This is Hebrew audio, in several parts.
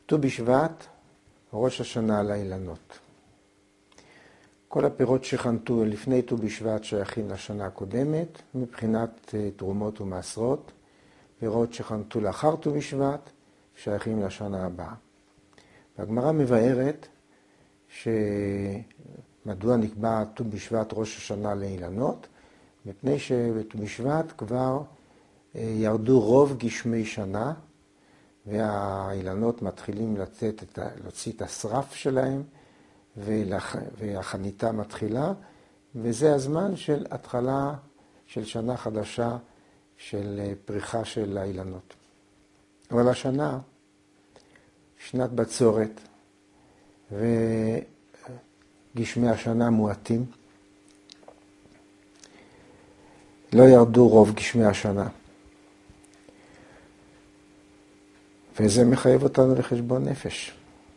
ט"ו בשבט, ראש השנה על האילנות. כל הפירות שחנתו לפני ט"ו בשבט שייכים לשנה הקודמת, מבחינת תרומות ומעשרות. פירות שחנתו לאחר ט"ו בשבט שייכים לשנה הבאה. והגמרא מבארת שמדוע נקבע ט"ו בשבט ראש השנה לאילנות, מפני שבט"ו בשבט כבר ירדו רוב גשמי שנה, והאילנות מתחילים להוציא את השרף שלהם, והחניתה מתחילה, וזה הזמן של התחלה של שנה חדשה של פריחה של האילנות. אבל השנה, שנת בצורת, וגשמי השנה מועטים, לא ירדו רוב גשמי השנה. וזה מחייב אותנו לחשבון נפש.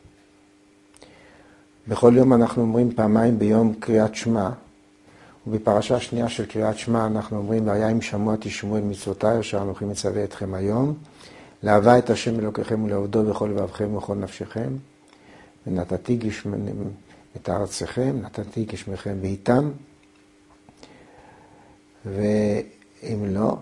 בכל יום אנחנו אומרים פעמיים ביום קריאת שמע, ובפרשה השנייה של קריאת שמע אנחנו אומרים, והיה אם שמוע תשמעו את מצוותיי אשר אנוכי מצווה אתכם היום, לאהבה את השם אלוקיכם ולעובדו בכל לבבכם ובכל נפשכם, ונתתי את ארצכם, נתתי גשמיכם בעיתם, ואם לא,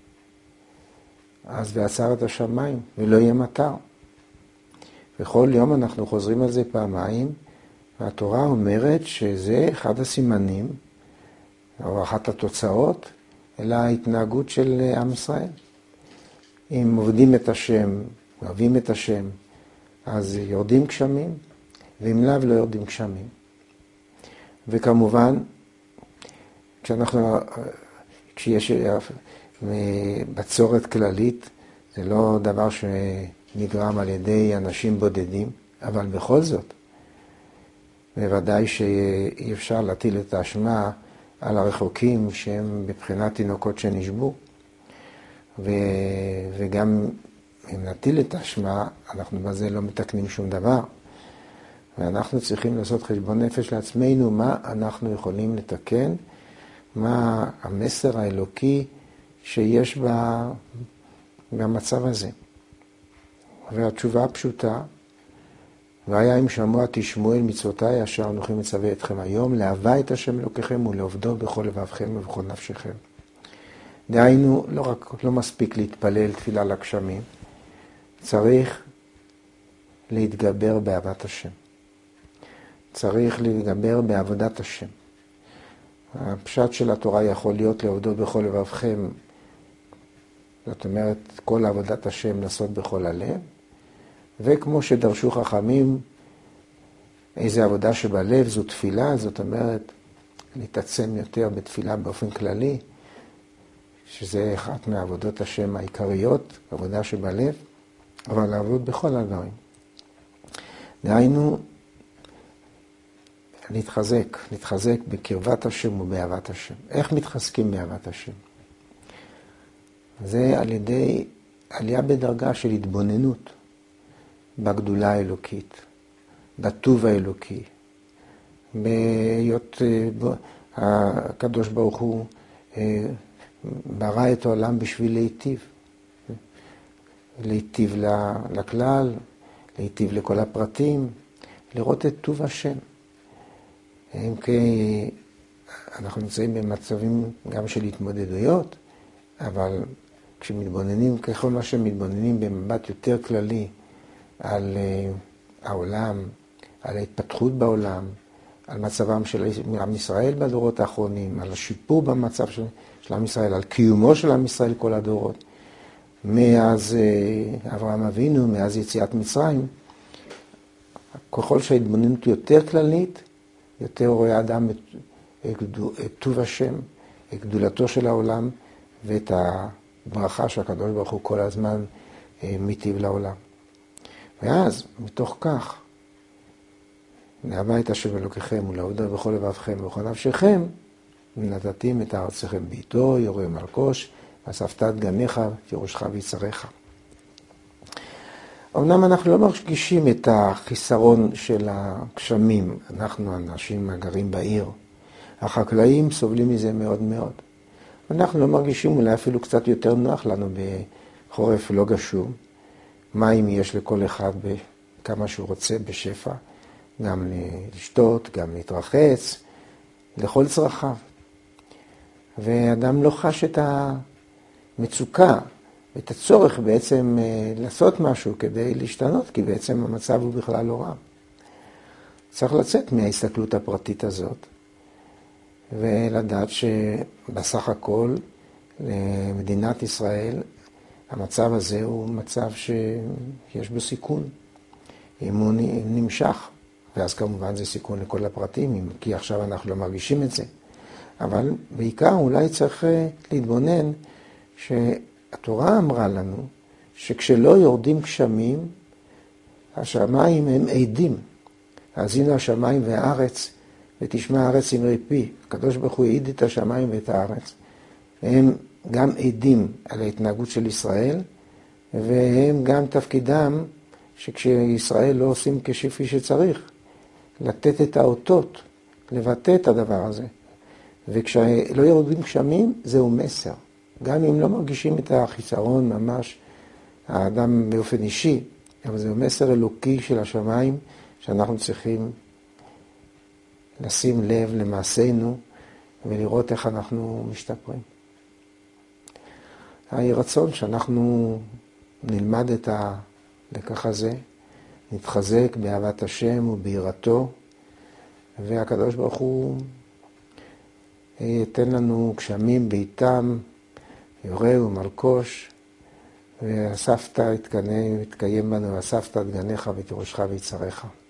אז ועצר את השמיים, ולא יהיה מטר. וכל יום אנחנו חוזרים על זה פעמיים, והתורה אומרת שזה אחד הסימנים, או אחת התוצאות, אלא ההתנהגות של עם ישראל. אם עובדים את השם, אוהבים את השם, אז יורדים גשמים, ואם לאו לא יורדים גשמים. וכמובן, כשיש בצורת כללית, זה לא דבר שנגרם על ידי אנשים בודדים, אבל בכל זאת, בוודאי שאי אפשר להטיל את האשמה על הרחוקים שהם בבחינת תינוקות שנשבו. וגם אם נטיל את האשמה, אנחנו בזה לא מתקנים שום דבר. ואנחנו צריכים לעשות חשבון נפש לעצמנו, מה אנחנו יכולים לתקן, מה המסר האלוקי שיש במצב הזה. והתשובה הפשוטה, והיה אם שמוע תשמעו אל מצוותיי אשר אנוכי מצווה אתכם היום, לאהבה את השם אלוקיכם ולעובדו בכל לבבכם ובכל נפשכם. דהיינו, לא מספיק להתפלל תפילה לגשמים, צריך להתגבר באהבת השם. צריך להתגבר בעבודת השם. הפשט של התורה יכול להיות לעובדו בכל לבבכם, זאת אומרת, כל עבודת השם לעשות בכל הלב, וכמו שדרשו חכמים, איזה עבודה שבלב זו תפילה, זאת אומרת, להתעצם יותר בתפילה באופן כללי, שזה אחת מעבודות השם העיקריות, עבודה שבלב, אבל לעבוד בכל הדברים. דהיינו, להתחזק בקרבת השם ובאהבת השם. איך מתחזקים באהבת השם? זה על ידי עלייה בדרגה של התבוננות בגדולה האלוקית, בטוב האלוקי, בהיות הקדוש ברוך הוא ברא את העולם בשביל להיטיב לכלל, להיטיב לכל הפרטים, לראות את טוב השם. אם כי אנחנו נמצאים במצבים גם של התמודדויות, אבל כשמתבוננים, ככל מה שמתבוננים במבט יותר כללי על העולם, על ההתפתחות בעולם, על מצבם של עם ישראל בדורות האחרונים, על השיפור במצב של עם ישראל, על קיומו של עם ישראל כל הדורות, מאז אברהם אבינו, מאז יציאת מצרים, ככל שההתבוננות יותר כללית, יותר רואה האדם את טוב השם, את גדולתו של העולם, ואת הברכה שהקדוש ברוך הוא כל הזמן מיטיב לעולם. ואז, מתוך כך, לאהבה את השם אלוקיכם ולעובדו בכל לבבכם ובכל נפשכם, ונתתים את ארצכם בעיתו, יורה מלקוש, ואספת דגניך, ירושך ויצריך. אמנם אנחנו לא מרגישים את החיסרון של הגשמים, אנחנו אנשים הגרים בעיר. החקלאים סובלים מזה מאוד מאוד. אנחנו לא מרגישים, אולי אפילו קצת יותר נוח לנו בחורף לא גשום. מים יש לכל אחד כמה שהוא רוצה בשפע, גם לשתות, גם להתרחץ, לכל צרכיו. ואדם לא חש את המצוקה, את הצורך בעצם לעשות משהו כדי להשתנות, כי בעצם המצב הוא בכלל לא רע. צריך לצאת מההסתכלות הפרטית הזאת, ולדעת שבסך הכל למדינת ישראל, המצב הזה הוא מצב שיש בו סיכון. אם הוא נמשך, ואז כמובן זה סיכון לכל הפרטים, כי עכשיו אנחנו לא מרגישים את זה. אבל בעיקר אולי צריך להתבונן שהתורה אמרה לנו שכשלא יורדים גשמים, השמיים הם עדים. האזינו השמיים והארץ, ותשמע הארץ אמרי פי. הקדוש ברוך הוא העיד את השמיים ואת הארץ. הם גם עדים על ההתנהגות של ישראל, והם גם תפקידם שכשישראל לא עושים כשפי שצריך, לתת את האותות, לבטא את הדבר הזה. וכשלא יורדים גשמים, זהו מסר. גם אם לא מרגישים את החיסרון ממש, האדם באופן אישי, אבל זהו מסר אלוקי של השמיים, שאנחנו צריכים לשים לב למעשינו, ולראות איך אנחנו משתפרים. היה רצון שאנחנו נלמד את הלקח הזה, נתחזק באהבת השם וביראתו, והקדוש ברוך הוא ייתן לנו גשמים בעיתם, יורה ומלקוש, ואספת יתקיים בנו, ואספת את גניך ותירושך ויצריך.